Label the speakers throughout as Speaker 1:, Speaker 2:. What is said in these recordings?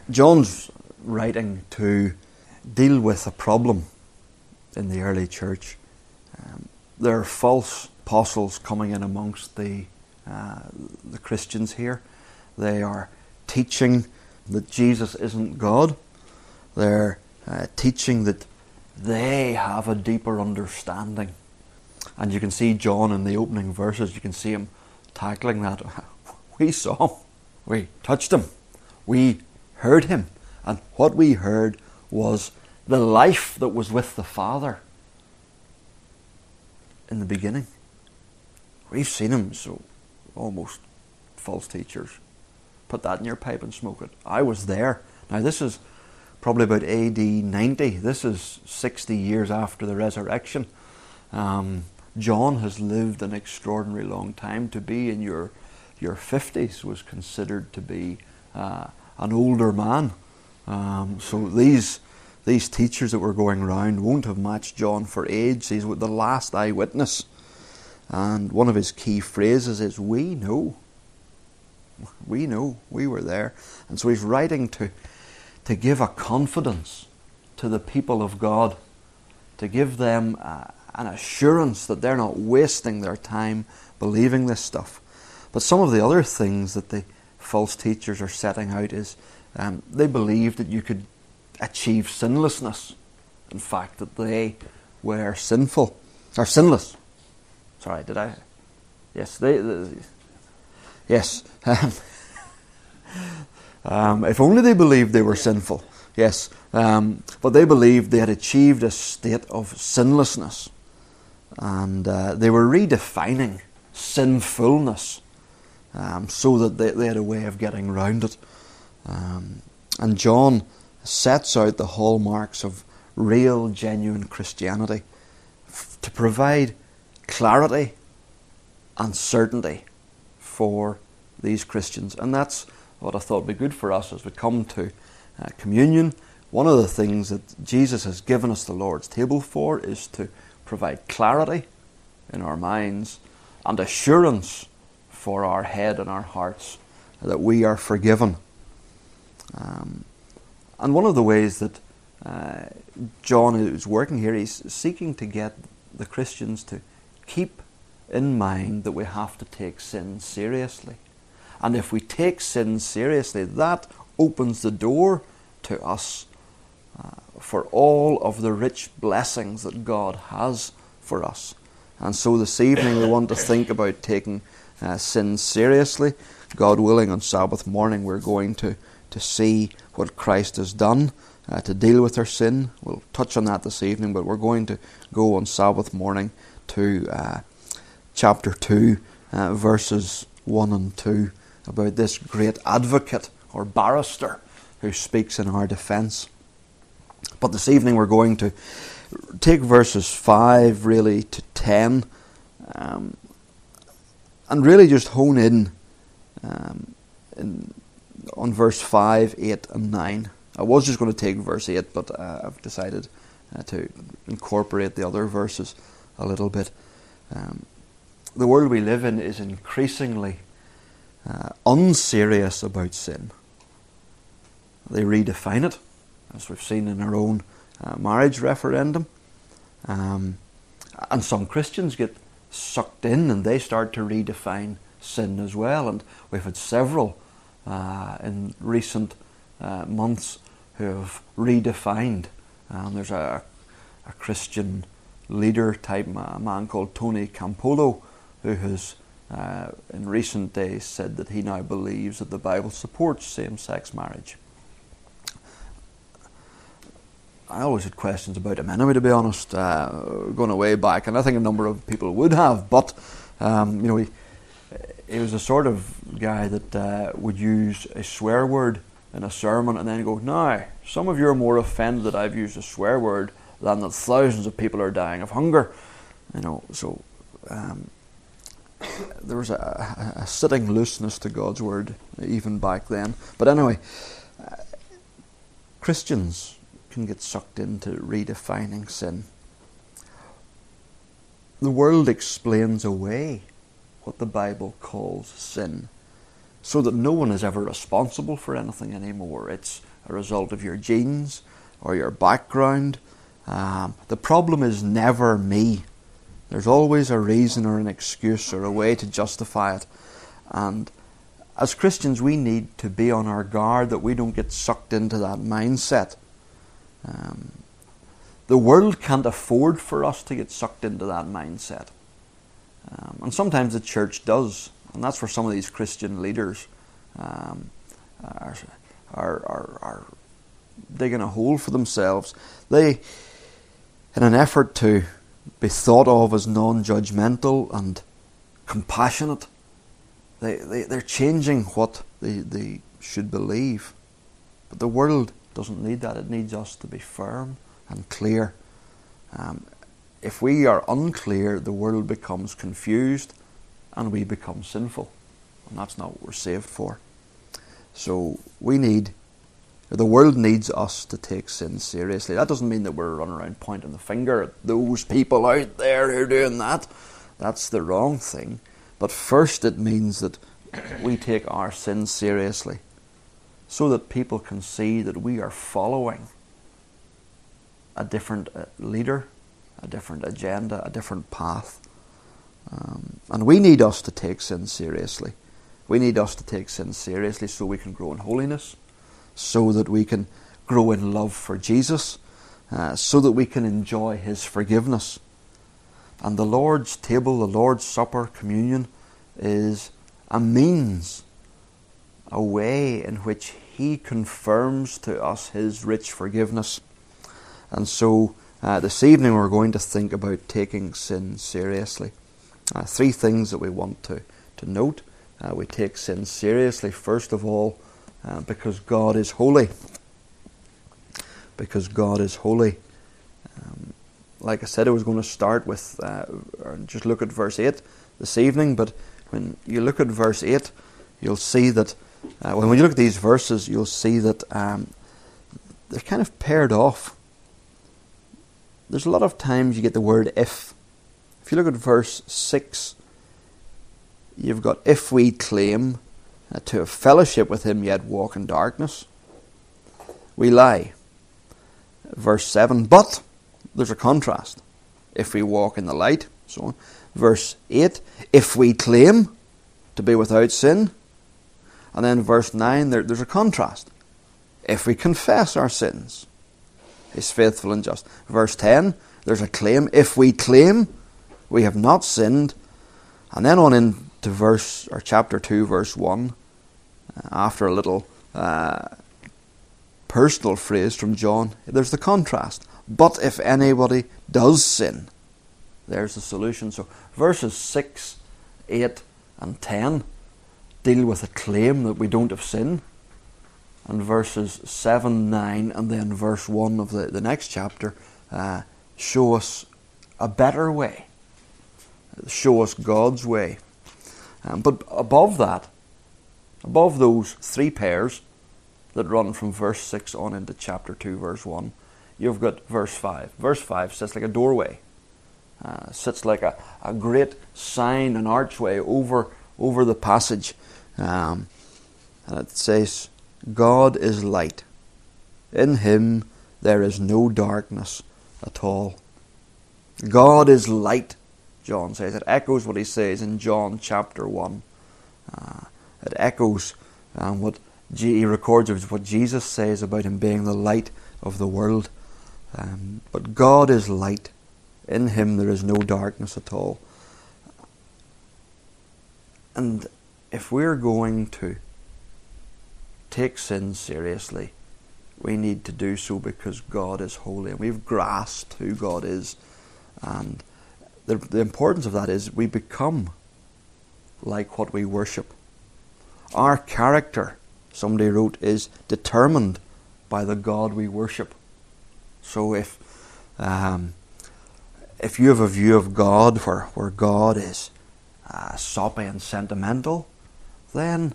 Speaker 1: John's writing to deal with a problem in the early church. There are false apostles coming in amongst the Christians here. They are teaching that Jesus isn't God. They're teaching that they have a deeper understanding. And you can see John in the opening verses, you can see him tackling that. We saw him. We touched him. We heard him. And what we heard was the life that was with the Father in the beginning. We've seen him, so almost false teachers. Put that in your pipe and smoke it. I was there. Now this is probably about AD 90. This is 60 years after the resurrection. John has lived an extraordinary long time. To be in your 50s was considered to be an older man. So these teachers that were going around won't have matched John for age. He's the last eyewitness. And one of his key phrases is, we know. We know. We were there. And so he's writing to give a confidence to the people of God, to give them an assurance that they're not wasting their time believing this stuff. But some of the other things that the false teachers are setting out is they believed that you could achieve sinlessness. In fact, that they were sinful, or sinless. Sorry, did I? Yes, yes. If only they believed they were sinful. Yes, but they believed they had achieved a state of sinlessness, and they were redefining sinfulness, so that they had a way of getting around it. And John sets out the hallmarks of real, genuine Christianity to provide clarity and certainty for these Christians. And that's what I thought would be good for us as we come to communion. One of the things that Jesus has given us the Lord's table for is to provide clarity in our minds and assurance for our head and our hearts that we are forgiven. And one of the ways that John is working here, he's seeking to get the Christians to keep in mind that we have to take sin seriously. And if we take sin seriously, that opens the door to us for all of the rich blessings that God has for us. And so this evening we want to think about taking sin seriously. God willing, on Sabbath morning we're going to see what Christ has done to deal with our sin. We'll touch on that this evening, but we're going to go on Sabbath morning to chapter 2, verses 1 and 2, about this great advocate or barrister who speaks in our defence. But this evening we're going to take verses 5 really to 10 and really just hone in on verse 5, 8 and 9. I was just going to take verse 8, but I've decided to incorporate the other verses a little bit. The world we live in is increasingly unserious about sin. They redefine it, as we've seen in our own marriage referendum. And some Christians get sucked in and they start to redefine sin as well. And we've had several in recent months who have redefined. There's a Christian leader type man called Tony Campolo, who has in recent days said that he now believes that the Bible supports same-sex marriage. I always had questions about him anyway, to be honest, going way back, and I think a number of people would have, but he was a sort of guy that would use a swear word in a sermon and then go, "Now, some of you are more offended that I've used a swear word than that thousands of people are dying of hunger." So there was a sitting looseness to God's word even back then. But anyway, Christians can get sucked into redefining sin. The world explains away what the Bible calls sin, so that no one is ever responsible for anything anymore. It's a result of your genes or your background. The problem is never me. There's always a reason or an excuse or a way to justify it. And as Christians, we need to be on our guard that we don't get sucked into that mindset. The world can't afford for us to get sucked into that mindset. And sometimes the church does. And that's where some of these Christian leaders are digging a hole for themselves. They, in an effort to be thought of as non-judgmental and compassionate, they're changing what they should believe. But the world doesn't need that. It needs us to be firm and clear. If we are unclear, the world becomes confused and we become sinful. And that's not what we're saved for. So the world needs us to take sin seriously. That doesn't mean that we're running around pointing the finger at those people out there who are doing that. That's the wrong thing. But first it means that we take our sin seriously so that people can see that we are following a different leader, a different agenda, a different path. And we need us to take sin seriously. We need us to take sin seriously so we can grow in holiness, so that we can grow in love for Jesus, so that we can enjoy His forgiveness. And the Lord's table, the Lord's Supper, communion, is a means, a way in which He confirms to us His rich forgiveness. And so this evening we're going to think about taking sin seriously. 3 things that we want to note. We take sin seriously, first of all, because God is holy. Because God is holy. Like I said, I was going to start with, just look at verse 8 this evening, but when you look at verse 8, you'll see that, when you look at these verses, you'll see that they're kind of paired off. There's a lot of times you get the word if. If you look at verse 6, you've got, if we claim to have fellowship with Him yet walk in darkness, we lie. Verse 7, but there's a contrast. If we walk in the light, so on. Verse 8, if we claim to be without sin. And then verse 9, there's a contrast. If we confess our sins, He's faithful and just. Verse 10, there's a claim. If we claim we have not sinned. And then on into chapter 2, verse 1, after a little personal phrase from John, there's the contrast. But if anybody does sin, there's the solution. So verses 6, 8 and 10 deal with a claim that we don't have sin. And verses 7, 9 and then verse 1 of the next chapter show us a better way. Show us God's way. But above that, above those 3 pairs that run from verse 6 on into chapter 2, verse 1, you've got verse 5. Verse 5 sits like a doorway. Sits like a great sign, an archway over the passage. And it says, God is light. In Him there is no darkness at all. God is light, John says. It echoes what he says in John chapter 1. It echoes what he records of what Jesus says about Him being the light of the world. But God is light. In Him there is no darkness at all. And if we're going to take sin seriously, we need to do so because God is holy and we've grasped who God is. And the importance of that is we become like what we worship. Our character, somebody wrote, is determined by the God we worship. So if you have a view of God where God is soppy and sentimental, then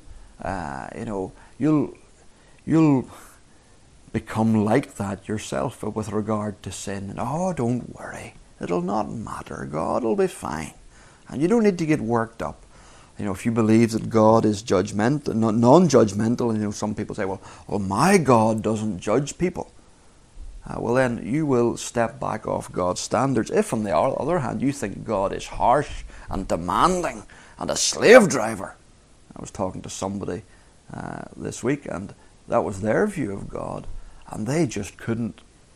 Speaker 1: you'll become like that yourself with regard to sin. Oh, don't worry, it'll not matter. God will be fine, and you don't need to get worked up. if you believe that God is judgmental, non-judgmental, some people say, well, my God doesn't judge people. Well, then you will step back off God's standards. If, on the other hand, you think God is harsh and demanding and a slave driver. I was talking to somebody this week, and that was their view of God, and they just couldn't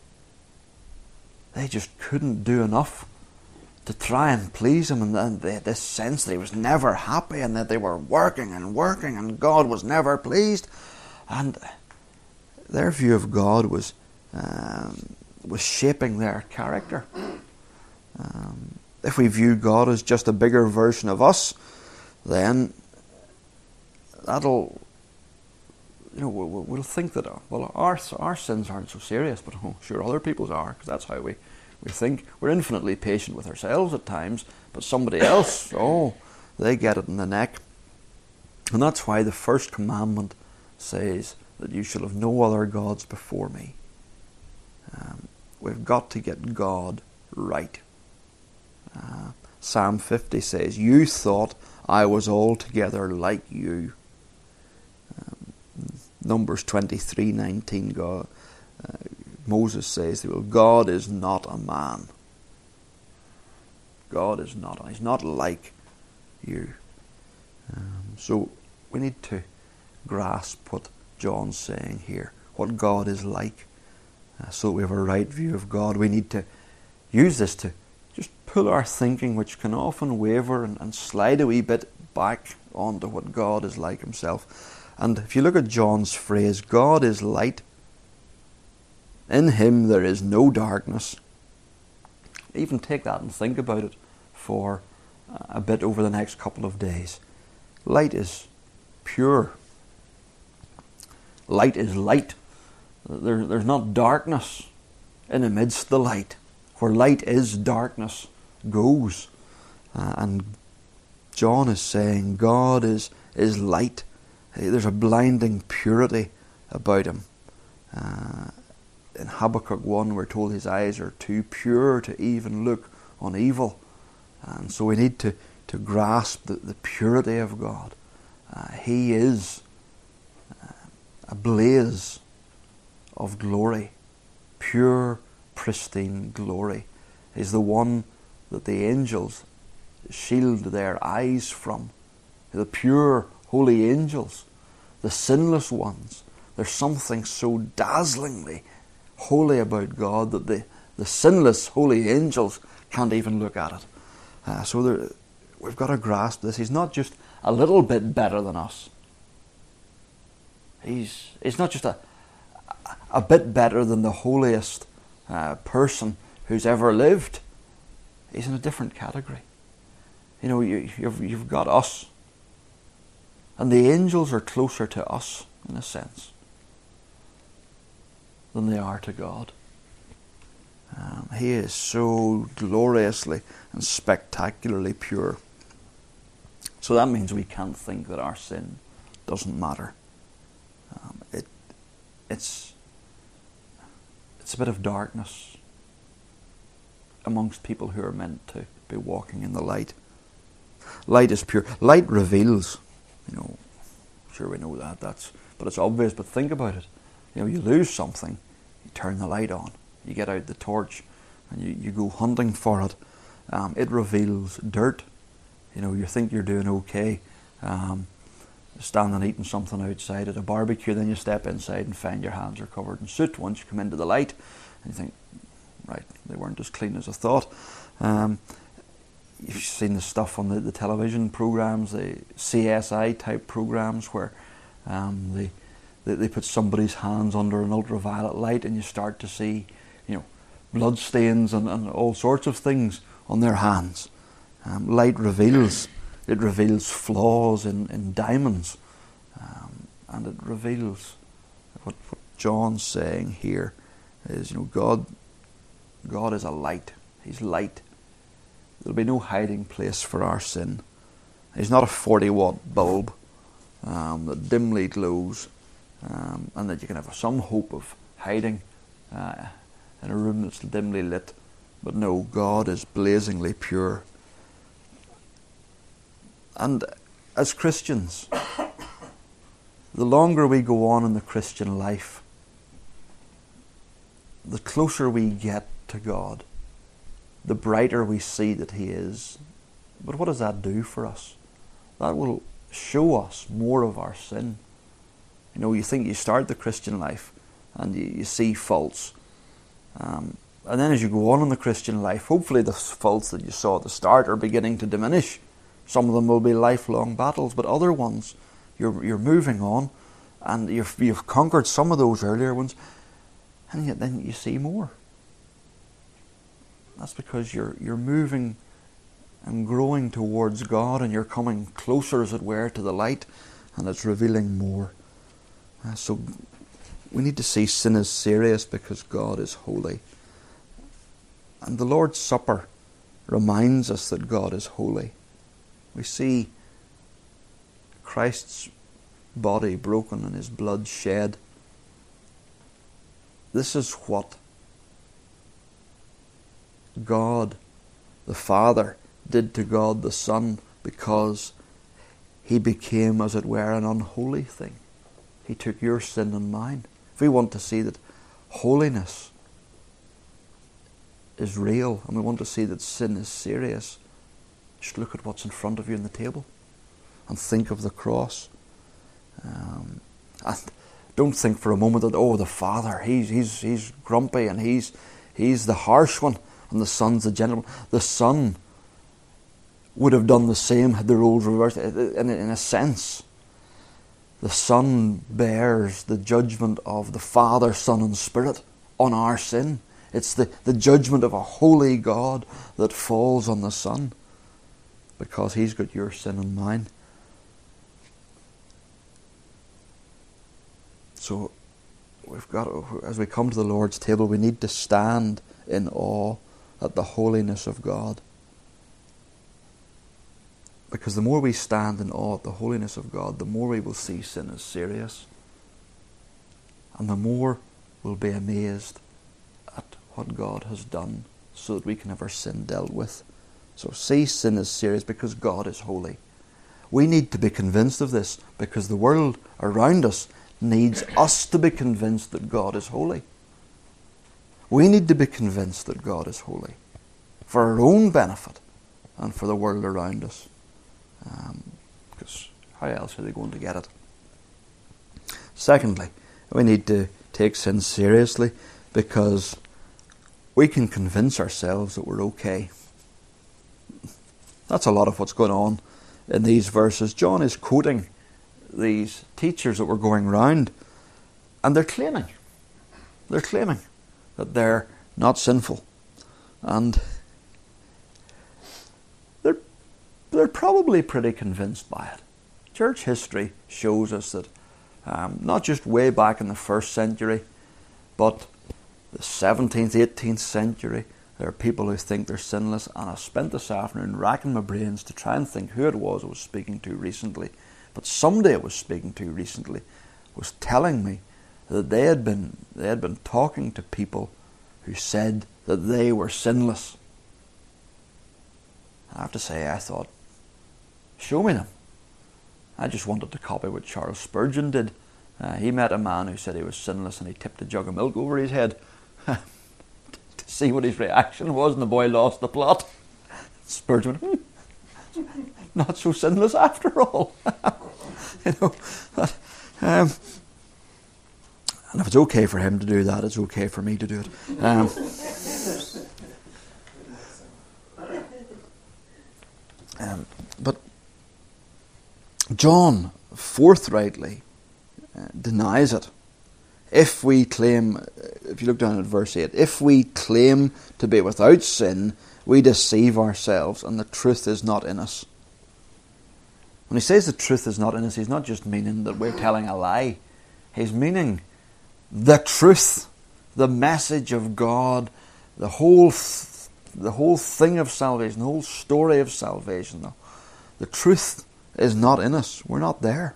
Speaker 1: do enough to try and please him, and they had this sense that he was never happy, and that they were working and God was never pleased. And their view of God was shaping their character. If we view God as just a bigger version of us, then that'll, we'll think that our sins aren't so serious, but sure other people's are, because that's how we think. We're infinitely patient with ourselves at times, but somebody else, they get it in the neck. And that's why the first commandment says that you shall have no other gods before me. We've got to get God right. Psalm 50 says, you thought I was altogether like you. Numbers 23:19, Moses says, well, God is not a man. God is not. He's not like you. So we need to grasp what John's saying here, what God is like, so that we have a right view of God. We need to use this to just pull our thinking, which can often waver, and slide a wee bit back onto what God is like himself. And if you look at John's phrase, God is light, in him there is no darkness. Even take that and think about it for a bit over the next couple of days. Light is pure. Light is light. There's not darkness in amidst the light. Where light is, darkness goes. And John is saying God is light. There's a blinding purity about him. In Habakkuk 1 we're told his eyes are too pure to even look on evil. And so we need to grasp the purity of God. He is a blaze of glory, pure, pristine glory. He's the one that the angels shield their eyes from. The pure, holy angels, the sinless ones. There's something so dazzlingly holy about God that the sinless, holy angels can't even look at it. So we've got to grasp this. He's not just a little bit better than us. He's not just a bit better than the holiest person who's ever lived. He's in a different category. You've got us, and the angels are closer to us in a sense than they are to God. He is so gloriously and spectacularly pure. So that means we can't think that our sin doesn't matter. It's a bit of darkness amongst people who are meant to be walking in the light. Light is pure. Light reveals. Sure we know that. But it's obvious. But think about it. You lose something, you turn the light on, you get out the torch, and you go hunting for it. It reveals dirt. You think you're doing okay, standing eating something outside at a barbecue, then you step inside and find your hands are covered in soot once you come into the light, and you think, right, they weren't as clean as I thought. You've seen the stuff on the television programs, the CSI type programs, where they put somebody's hands under an ultraviolet light, and you start to see, blood stains and all sorts of things on their hands. Light reveals. It reveals flaws in diamonds, and it reveals what John's saying here is, God is a light. He's light. There'll be no hiding place for our sin. He's not a 40-watt bulb that dimly glows, and that you can have some hope of hiding in a room that's dimly lit. But no, God is blazingly pure. And as Christians, the longer we go on in the Christian life, the closer we get to God, the brighter we see that He is. But what does that do for us? That will show us more of our sin. You know, you think you start the Christian life and you see faults. And then as you go on in the Christian life, hopefully the faults that you saw at the start are beginning to diminish. Some of them will be lifelong battles, but other ones, you're moving on, and you've conquered some of those earlier ones, and yet then you see more. That's because you're moving and growing towards God, and you're coming closer, as it were, to the light, and it's revealing more. So we need to see sin as serious because God is holy. And the Lord's Supper reminds us that God is holy. We see Christ's body broken and His blood shed. This is what God the Father did to God the Son, because He became, as it were, an unholy thing. He took your sin and mine. If we want to see that holiness is real, and we want to see that sin is serious, just look at what's in front of you on the table and think of the cross. And don't think for a moment that, oh, the Father, he's grumpy and he's the harsh one and the Son's the gentle one. The Son would have done the same had the roles reversed. In a sense, the Son bears the judgment of the Father, Son and Spirit on our sin. It's the judgment of a holy God that falls on the Son, because He's got your sin and mine. So we've got, as we come to the Lord's table, we need to stand in awe at the holiness of God. Because the more we stand in awe at the holiness of God, the more we will see sin as serious. And the more we'll be amazed at what God has done so that we can have our sin dealt with. So see sin as serious because God is holy. We need to be convinced of this because the world around us needs us to be convinced that God is holy. We need to be convinced that God is holy for our own benefit and for the world around us. Because how else are they going to get it? Secondly, we need to take sin seriously because we can convince ourselves that we're okay. That's a lot of what's going on in these verses. John is quoting these teachers that were going round, and they're claiming that they're not sinful, and they're probably pretty convinced by it. Church history shows us that not just way back in the 1st century, but the 17th, 18th century, there are people who think they're sinless, and I spent this afternoon racking my brains to try and think who it was I was speaking to recently. But somebody I was speaking to recently was telling me that they had been talking to people who said that they were sinless. I have to say, I thought, show me them. I just wanted to copy what Charles Spurgeon did. He met a man who said he was sinless, and he tipped a jug of milk over his head to see what his reaction was, and the boy lost the plot. Spurgeon went, not so sinless after all. And if it's okay for him to do that, it's okay for me to do it. But John forthrightly denies it. If we claim, if you look down at verse 8, if we claim to be without sin, we deceive ourselves and the truth is not in us. When he says the truth is not in us, he's not just meaning that we're telling a lie. He's meaning the truth, the message of God, the whole thing of salvation, the whole story of salvation. The truth is not in us. We're not there.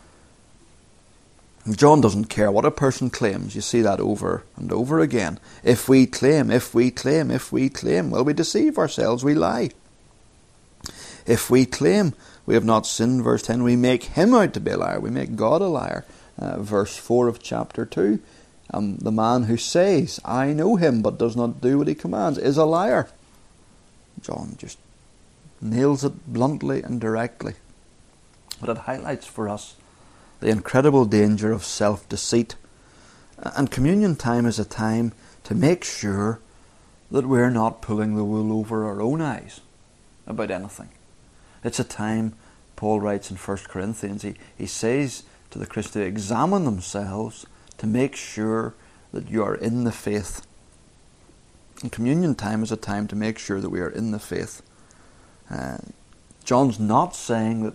Speaker 1: And John doesn't care what a person claims. You see that over and over again. If we claim, well, we deceive ourselves, we lie. If we claim we have not sinned, verse 10, we make him out to be a liar. We make God a liar. Verse 4 of chapter 2, the man who says, I know him, but does not do what he commands, is a liar. John just nails it bluntly and directly. But it highlights for us the incredible danger of self-deceit. And communion time is a time to make sure that we're not pulling the wool over our own eyes about anything. It's a time, Paul writes in 1 Corinthians, he says to the Christians to examine themselves to make sure that you are in the faith. And communion time is a time to make sure that we are in the faith. John's not saying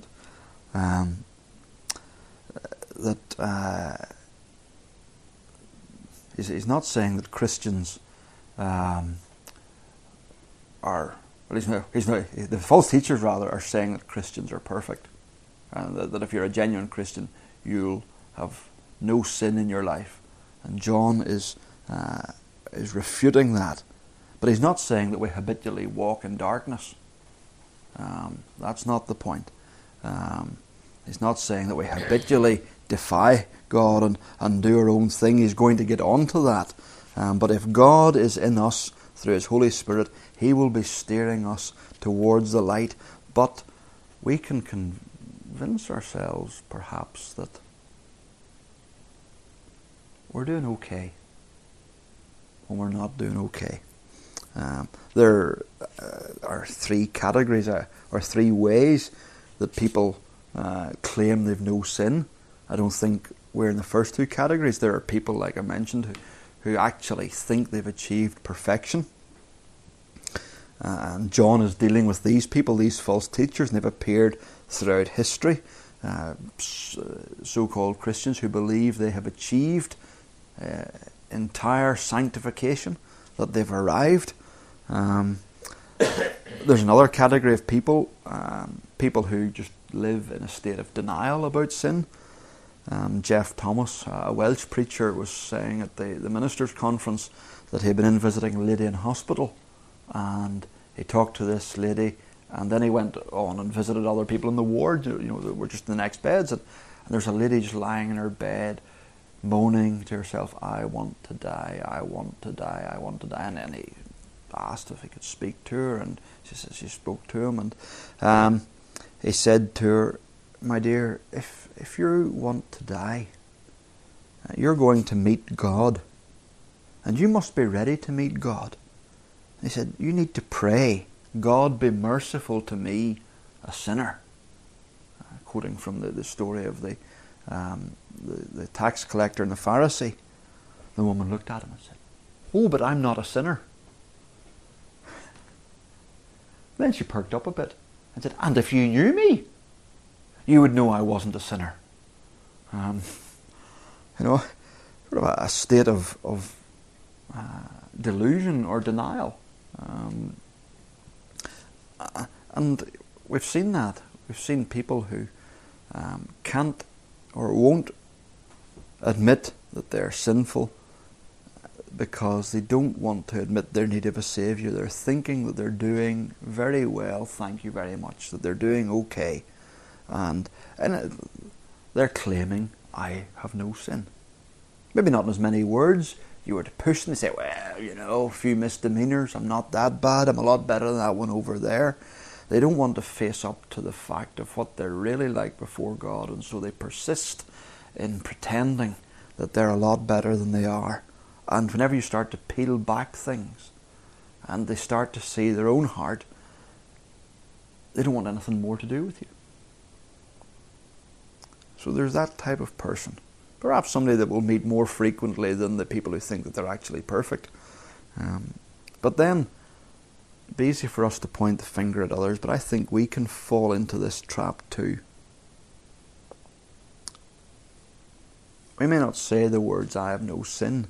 Speaker 1: he's not saying that Christians the false teachers rather are saying that Christians are perfect, that if you're a genuine Christian you'll have no sin in your life, and John is refuting that. But he's not saying that we habitually walk in darkness. That's not the point. He's not saying that we habitually defy God and do our own thing. He's going to get on to that. But if God is in us through His Holy Spirit, He will be steering us towards the light. But we can convince ourselves, perhaps, that we're doing okay when we're not doing okay. There are three categories, or three ways that people claim they've no sin. I don't think we're in the first two categories. There are people, like I mentioned, who actually think they've achieved perfection. And John is dealing with these people, these false teachers, and they've appeared throughout history. So-called Christians who believe they have achieved entire sanctification, that they've arrived. There's another category of people, people who just live in a state of denial about sin. Jeff Thomas, a Welsh preacher, was saying at the ministers' conference that he'd been in visiting a lady in hospital, and he talked to this lady, and then he went on and visited other people in the ward, that were just in the next beds, and there's a lady just lying in her bed, moaning to herself, I want to die, I want to die, I want to die. And then he asked if he could speak to her, and she said she spoke to him, and he said to her, my dear, if you want to die, you're going to meet God, and you must be ready to meet God. He said, you need to pray, God be merciful to me, a sinner. Quoting from the story of the tax collector and the Pharisee. The woman looked at him and said, oh, but I'm not a sinner. Then she perked up a bit and said, and if you knew me, you would know I wasn't a sinner. Sort of a state of delusion or denial. And we've seen that. We've seen people who can't or won't admit that they're sinful because they don't want to admit their need of a saviour. They're thinking that they're doing very well, thank you very much, that they're doing okay. And they're claiming, I have no sin. Maybe not in as many words. You were to push them and say, well, a few misdemeanours, I'm not that bad, I'm a lot better than that one over there. They don't want to face up to the fact of what they're really like before God, and so they persist in pretending that they're a lot better than they are. And whenever you start to peel back things and they start to see their own heart, they don't want anything more to do with you. So there's that type of person. Perhaps somebody that will meet more frequently than the people who think that they're actually perfect. But then, it'd be easy for us to point the finger at others, but I think we can fall into this trap too. We may not say the words, I have no sin,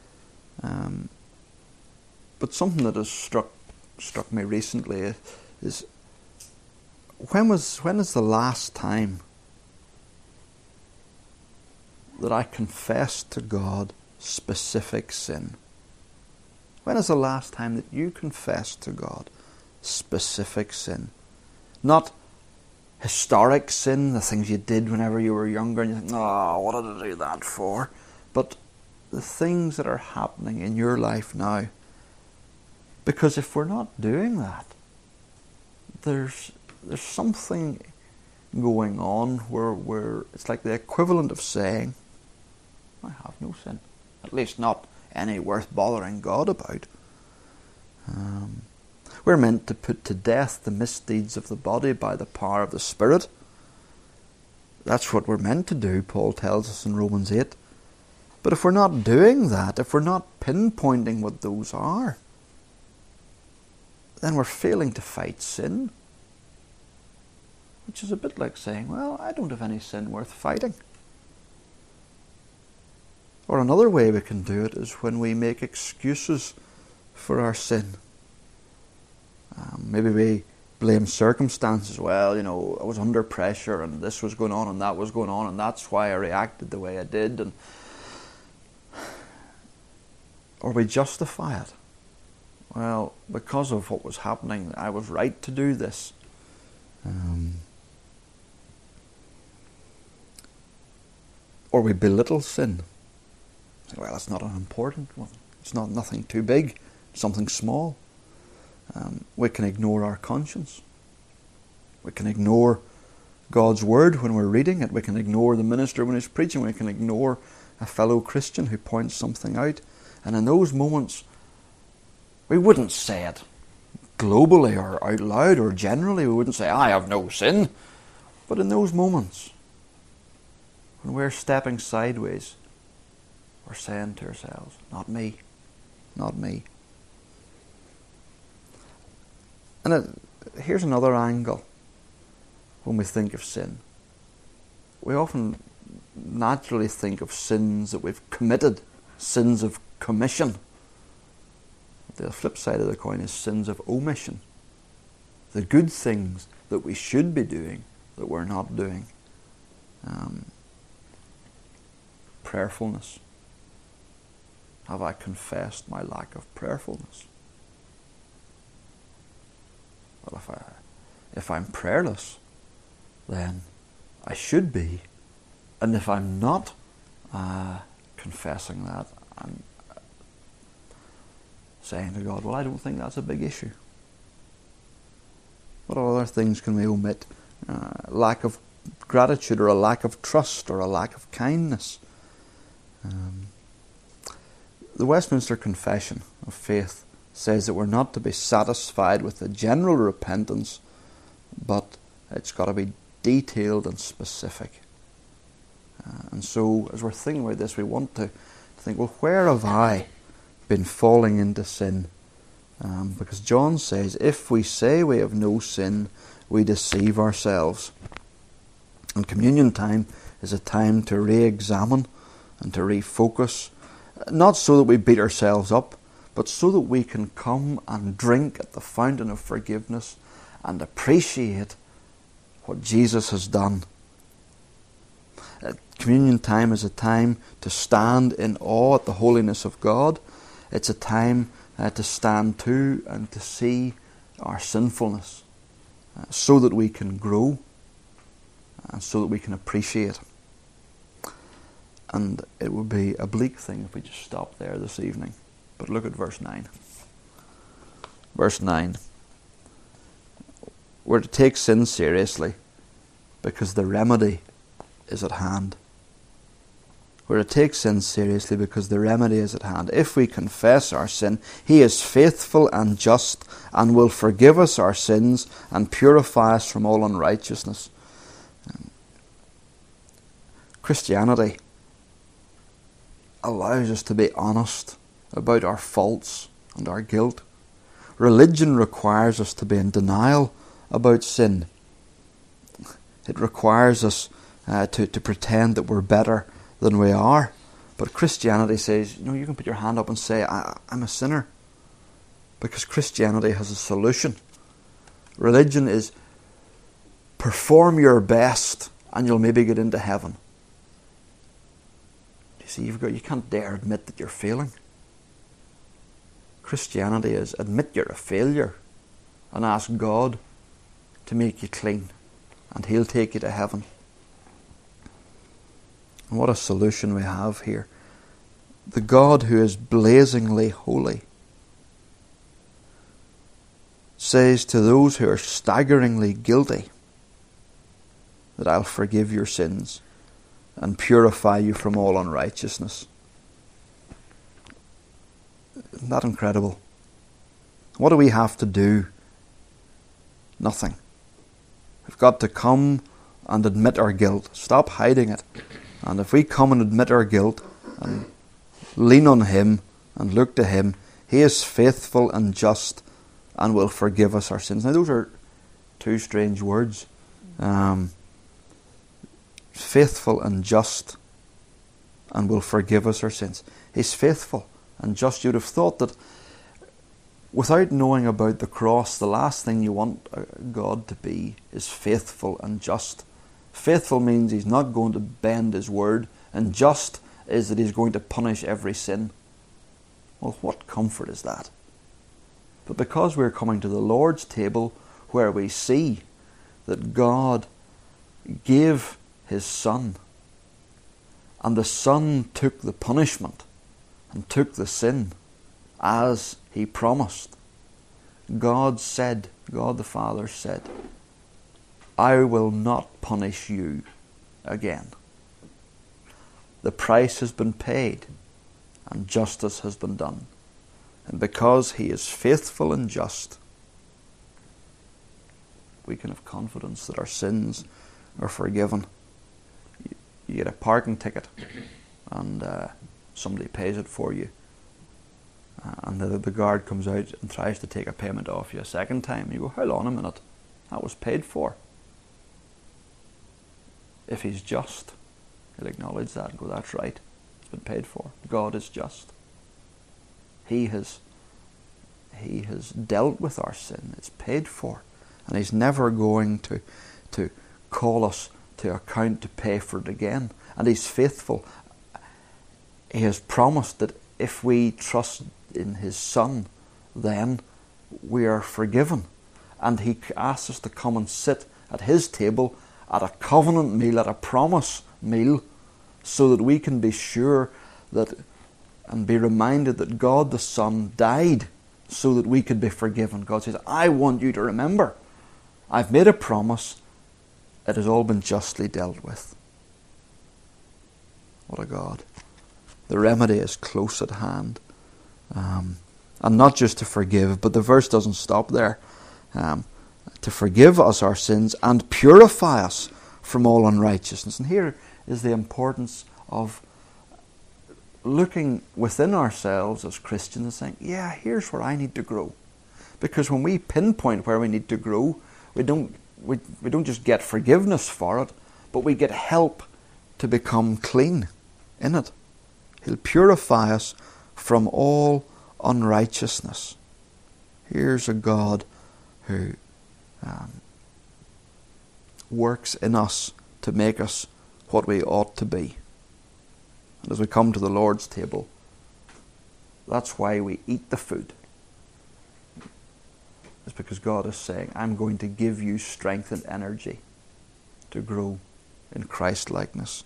Speaker 1: but something that has struck me recently is, when is the last time that I confessed to God specific sin? When is the last time that you confessed to God specific sin? Not historic sin, the things you did whenever you were younger, and you think, oh, what did I do that for? But the things that are happening in your life now. Because if we're not doing that, there's something going on where it's like the equivalent of saying, I have no sin. At least not any worth bothering God about. We're meant to put to death the misdeeds of the body by the power of the Spirit. That's what we're meant to do, Paul tells us in Romans 8. But if we're not doing that, if we're not pinpointing what those are, then we're failing to fight sin. Which is a bit like saying, well, I don't have any sin worth fighting. Or another way we can do it is when we make excuses for our sin. Maybe we blame circumstances. Well, I was under pressure and this was going on and that was going on and that's why I reacted the way I did. Or we justify it. Well, because of what was happening, I was right to do this. Or we belittle sin. Say, well, it's not an important one. It's not nothing too big. Something small. We can ignore our conscience. We can ignore God's word when we're reading it. We can ignore the minister when he's preaching. We can ignore a fellow Christian who points something out. And in those moments, we wouldn't say it globally or out loud or generally. We wouldn't say, I have no sin. But in those moments, when we're stepping sideways, we're saying to ourselves, not me, not me. And here's another angle when we think of sin. We often naturally think of sins that we've committed, sins of commission. The flip side of the coin is sins of omission. The good things that we should be doing that we're not doing. Prayerfulness. Have I confessed my lack of prayerfulness? Well, if I'm prayerless, then I should be. And if I'm not confessing that, I'm saying to God, well, I don't think that's a big issue. What other things can we omit? Lack of gratitude, or a lack of trust, or a lack of kindness. The Westminster Confession of Faith says that we're not to be satisfied with the general repentance, but it's got to be detailed and specific. And so, as we're thinking about this, we want to think, well, where have I been falling into sin? Because John says, if we say we have no sin, we deceive ourselves. And communion time is a time to re-examine and to refocus, not so that we beat ourselves up, but so that we can come and drink at the fountain of forgiveness and appreciate what Jesus has done. Communion time is a time to stand in awe at the holiness of God. It's a time to stand to and to see our sinfulness so that we can grow and so that we can appreciate. And it would be a bleak thing if we just stopped there this evening. But look at verse 9. Verse 9. We're to take sin seriously because the remedy is at hand. We're to take sin seriously because the remedy is at hand. If we confess our sin, He is faithful and just and will forgive us our sins and purify us from all unrighteousness. Christianity allows us to be honest about our faults and our guilt. Religion requires us to be in denial about sin. It requires us to pretend that we're better than we are. But Christianity says, you can put your hand up and say, I'm a sinner. Because Christianity has a solution. Religion is perform your best and you'll maybe get into heaven. You see, you can't dare admit that you're failing. Christianity is admit you're a failure and ask God to make you clean. and He'll take you to heaven. And what a solution we have here. The God who is blazingly holy says to those who are staggeringly guilty that I'll forgive your sins and purify you from all unrighteousness. Isn't that incredible? What do we have to do? Nothing. We've got to come and admit our guilt. Stop hiding it. And if we come and admit our guilt and lean on Him and look to Him, He is faithful and just and will forgive us our sins. Now those are two strange words. Faithful and just and will forgive us our sins. He's faithful and just. You'd have thought that without knowing about the cross, the last thing you want God to be is faithful and just. Faithful means He's not going to bend His word, and just is that He's going to punish every sin. Well, what comfort is that? But because we're coming to the Lord's table where we see that God gave His Son, and the Son took the punishment and took the sin as He promised, God the Father said, I will not punish you again. The price has been paid and justice has been done. And because He is faithful and just, we can have confidence that our sins are forgiven. You get a parking ticket and somebody pays it for you. And the guard comes out and tries to take a payment off you a second time. You go, hold on a minute, that was paid for. If He's just, He'll acknowledge that and go, that's right, it's been paid for. God is just. He has dealt with our sin. It's paid for. And He's never going to call us to account to pay for it again. And He's faithful. He has promised that if we trust in His Son, then we are forgiven. And He asks us to come and sit at His table at a covenant meal, at a promise meal, so that we can be sure that and be reminded that God the Son died so that we could be forgiven. God says, I want you to remember, I've made a promise, it has all been justly dealt with. What a God. The remedy is close at hand. And not just to forgive, but the verse doesn't stop there. To forgive us our sins and purify us from all unrighteousness. And here is the importance of looking within ourselves as Christians and saying, yeah, here's where I need to grow. Because when we pinpoint where we need to grow, we don't just get forgiveness for it, but we get help to become clean in it. He'll purify us from all unrighteousness. Here's a God who works in us to make us what we ought to be. And as we come to the Lord's table, that's why we eat the food. It's because God is saying, I'm going to give you strength and energy to grow in Christ-likeness.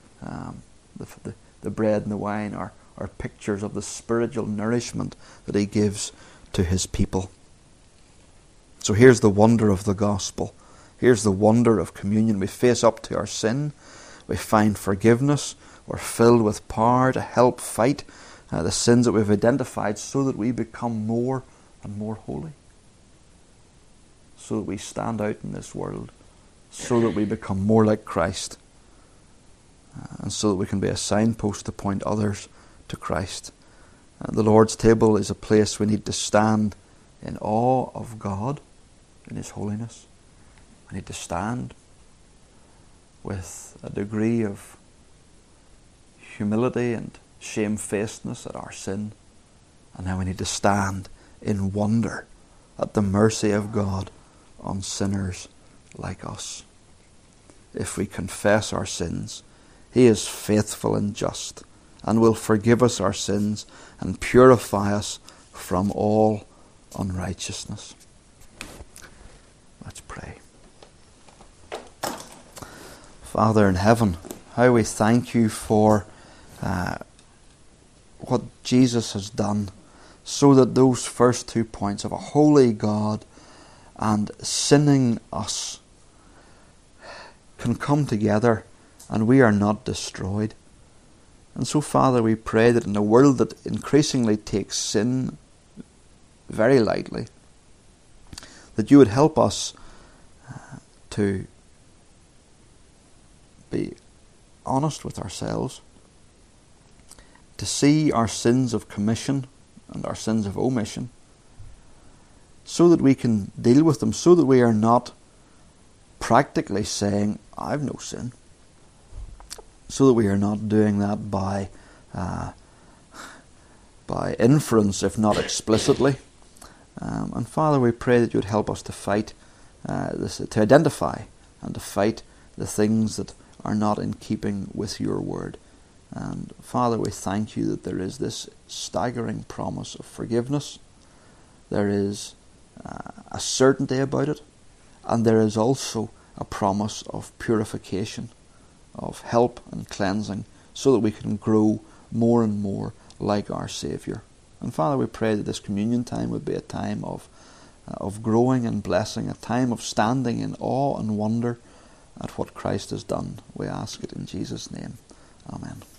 Speaker 1: The bread and the wine are pictures of the spiritual nourishment that He gives to His people. So here's the wonder of the gospel. Here's the wonder of communion. We face up to our sin. We find forgiveness. We're filled with power to help fight the sins that we've identified so that we become more and more holy. So that we stand out in this world. So that we become more like Christ. And so that we can be a signpost to point others to Christ. The Lord's table is a place we need to stand in awe of God, in His holiness. We need to stand with a degree of humility and shamefacedness at our sin. And then we need to stand in wonder at the mercy of God on sinners like us. If we confess our sins, He is faithful and just and will forgive us our sins and purify us from all unrighteousness. Let's pray. Father in heaven, how we thank you for what Jesus has done, so that those first 2 points of a holy God and sinning us can come together and we are not destroyed. And so, Father, we pray that in a world that increasingly takes sin very lightly, that you would help us to be honest with ourselves, to see our sins of commission and our sins of omission, so that we can deal with them, so that we are not practically saying, I've no sin, so that we are not doing that by inference, if not explicitly. And Father, we pray that you would help us to fight to identify and to fight the things that are not in keeping with your word. And Father, we thank you that there is this staggering promise of forgiveness. There is a certainty about it, and there is also a promise of purification, of help and cleansing, so that we can grow more and more like our Saviour. And Father, we pray that this communion time would be a time of growing and blessing, a time of standing in awe and wonder at what Christ has done. We ask it in Jesus' name. Amen.